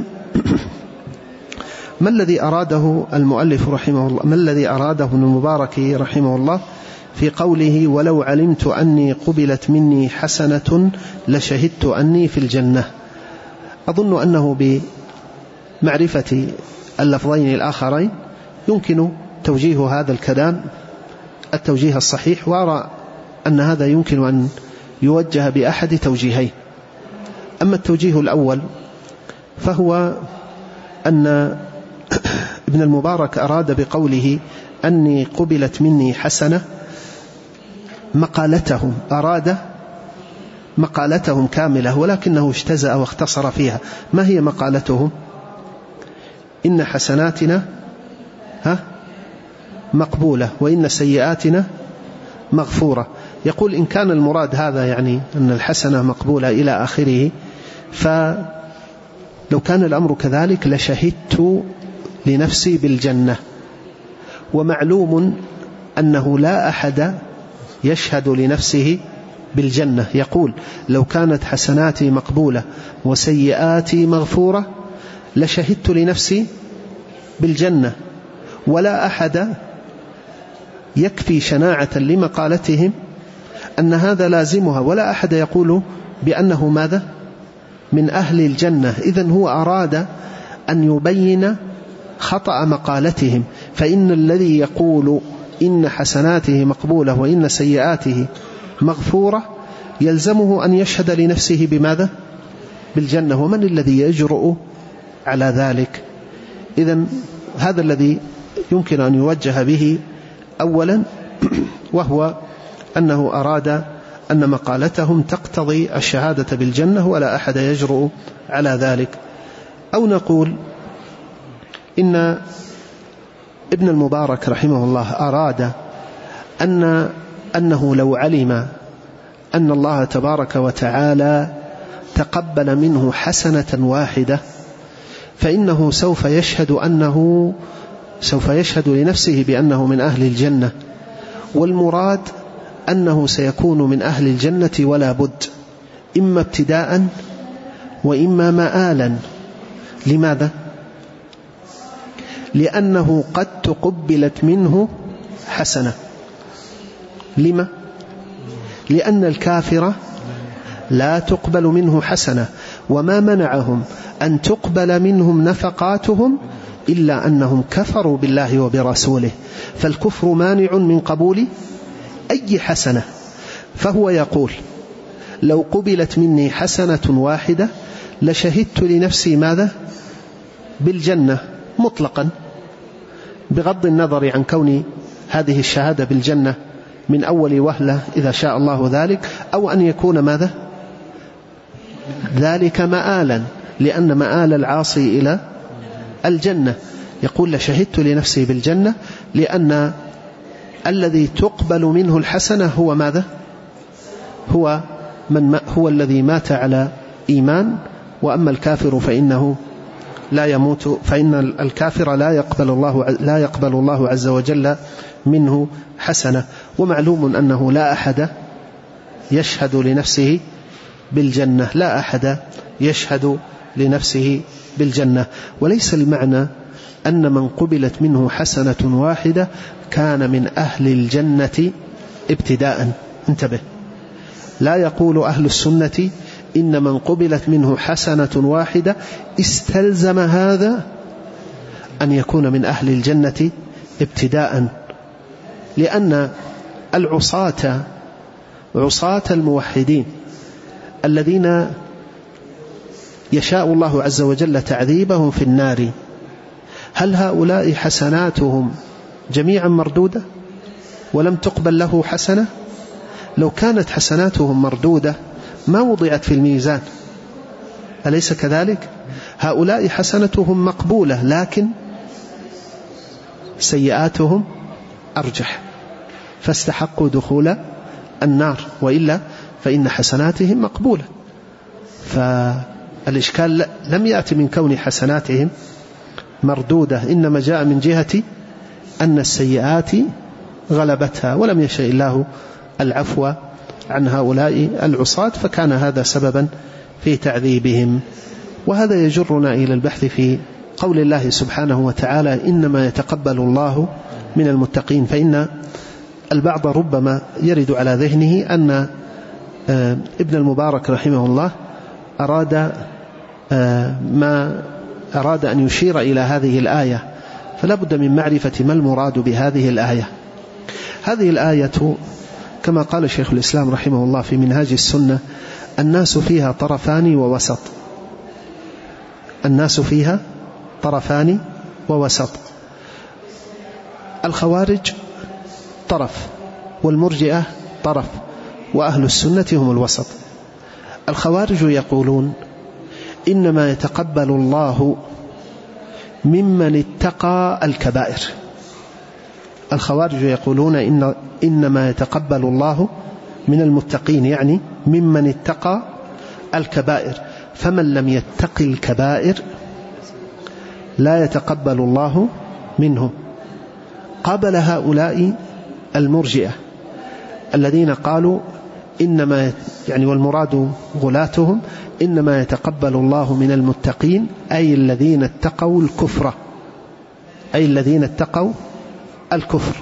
ما الذي أراده المؤلف رحمه الله، ما الذي أراده ابن المبارك رحمه الله في قوله ولو علمت أني قبلت مني حسنة لشهدت أني في الجنة؟ أظن أنه بمعرفة اللفظين الآخرين يمكن توجيه هذا الكلام التوجيه الصحيح، وأرى أن هذا يمكن أن يوجه بأحد توجيهين. أما التوجيه الأول فهو أن ابن المبارك أراد بقوله أني قبلت مني حسنة مقالتهم، أراد مقالتهم كاملة، ولكنه اجتزأ واختصر فيها. ما هي مقالتهم؟ إن حسناتنا مقبولة وإن سيئاتنا مغفورة. يقول إن كان المراد هذا يعني أن الحسنة مقبولة إلى آخره، فلو كان الأمر كذلك لشهدت لنفسي بالجنة. ومعلوم أنه لا أحد يشهد لنفسه بالجنة. يقول لو كانت حسناتي مقبولة وسيئاتي مغفورة لشهدت لنفسي بالجنة، ولا أحد يكفي شناعة لمقالتهم أن هذا لازمها، ولا أحد يقول بأنه ماذا؟ من أهل الجنة. إذن هو أراد أن يبين خطأ مقالتهم، فإن الذي يقول إن حسناته مقبولة وإن سيئاته مغفورة يلزمه أن يشهد لنفسه بماذا؟ بالجنة. ومن الذي يجرؤ على ذلك؟ إذن هذا الذي يمكن أن يوجه به أولا، وهو أنه أراد أن مقالتهم تقتضي الشهادة بالجنة ولا أحد يجرؤ على ذلك. أو نقول إن ابن المبارك رحمه الله أراد أنه لو علم أن الله تبارك وتعالى تقبل منه حسنة واحدة فإنه سوف يشهد لنفسه بأنه من أهل الجنة، والمراد أنه سيكون من أهل الجنة ولا بد، إما ابتداء وإما مآلا. لماذا؟ لأنه قد تقبلت منه حسنة. لما؟ لأن الكافر لا تقبل منه حسنة، وما منعهم أن تقبل منهم نفقاتهم إلا أنهم كفروا بالله وبرسوله، فالكفر مانع من قبول أي حسنة. فهو يقول لو قبلت مني حسنة واحدة لشهدت لنفسي ماذا؟ بالجنة مطلقا، بغض النظر عن كون هذه الشهادة بالجنة من أول وهلة إذا شاء الله ذلك، أو أن يكون ماذا؟ ذلك مآلا، لأن مآل العاصي إلى الجنة. يقول لشهدت لنفسي بالجنة، لأن الذي تقبل منه الحسنة هو ماذا؟ هو الذي مات على إيمان، وأما الكافر فإنه لا يموت، فإن الكافر لا يقبل الله عز وجل منه حسنة. ومعلوم أنه لا أحد يشهد لنفسه بالجنة، لا أحد يشهد لنفسه بالجنة. وليس المعنى أن من قبلت منه حسنة واحدة كان من أهل الجنة ابتداء. انتبه، لا يقول أهل السنة إن من قبلت منه حسنة واحدة استلزم هذا أن يكون من أهل الجنة ابتداء، لأن عصاة الموحدين الذين يشاء الله عز وجل تعذيبهم في النار، هل هؤلاء حسناتهم جميعا مردودة ولم تقبل له حسنة؟ لو كانت حسناتهم مردودة ما وضعت في الميزان، أليس كذلك؟ هؤلاء حسنتهم مقبولة لكن سيئاتهم أرجح، فاستحقوا دخول النار، وإلا فإن حسناتهم مقبولة. فالإشكال لم يأتي من كون حسناتهم مردودة، إنما جاء من جهة أن السيئات غلبتها، ولم يشاء الله العفو عن هؤلاء العصاة، فكان هذا سببا في تعذيبهم. وهذا يجرنا إلى البحث في قول الله سبحانه وتعالى إنما يتقبل الله من المتقين. فإن البعض ربما يرد على ذهنه أن ابن المبارك رحمه الله أراد أن يشير إلى هذه الآية، فلا بد من معرفة ما المراد بهذه الآية. هذه الآية كما قال شيخ الإسلام رحمه الله في منهاج السنة: الناس فيها طرفان ووسط. الناس فيها طرفان ووسط. الخوارج طرف، والمرجئة طرف، وأهل السنة هم الوسط. الخوارج يقولون إنما يتقبل الله ممن اتقى الكبائر. الخوارج يقولون إنما يتقبل الله من المتقين، يعني ممن اتقى الكبائر، فمن لم يتق الكبائر لا يتقبل الله منه. قابل هؤلاء المرجئة الذين قالوا إنما والمراد غلاتهم إنما يتقبل الله من المتقين، أي الذين اتقوا الكفر، أي الذين اتقوا الكفر.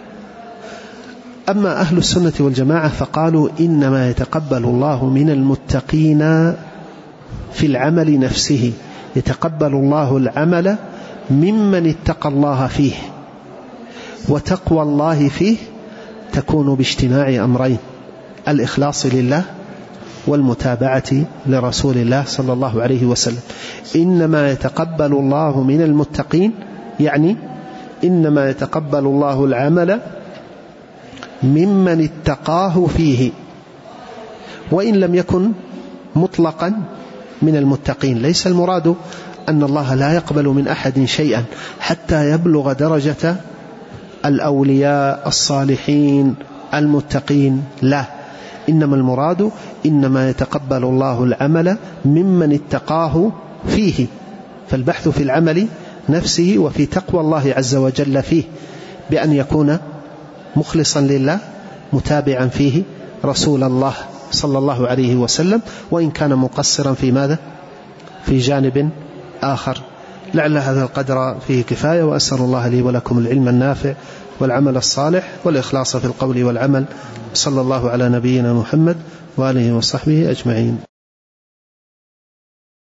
أما أهل السنة والجماعة فقالوا إنما يتقبل الله من المتقين في العمل نفسه، يتقبل الله العمل ممن اتقى الله فيه، وتقوى الله فيه تكون باجتماع أمرين: الإخلاص لله والمتابعة لرسول الله صلى الله عليه وسلم. إنما يتقبل الله من المتقين، يعني إنما يتقبل الله العمل ممن اتقاه فيه، وإن لم يكن مطلقا من المتقين. ليس المراد أن الله لا يقبل من أحد شيئا حتى يبلغ درجة الأولياء الصالحين المتقين، لا، إنما المراد إنما يتقبل الله العمل ممن اتقاه فيه، فالبحث في العمل نفسه وفي تقوى الله عز وجل فيه، بأن يكون مخلصا لله متابعا فيه رسول الله صلى الله عليه وسلم، وإن كان مقصرا في ماذا؟ في جانب آخر. لعل هذا القدر فيه كفاية، وأسأل الله لي ولكم العلم النافع والعمل الصالح والإخلاص في القول والعمل. صلى الله على نبينا محمد وآله وصحبه أجمعين.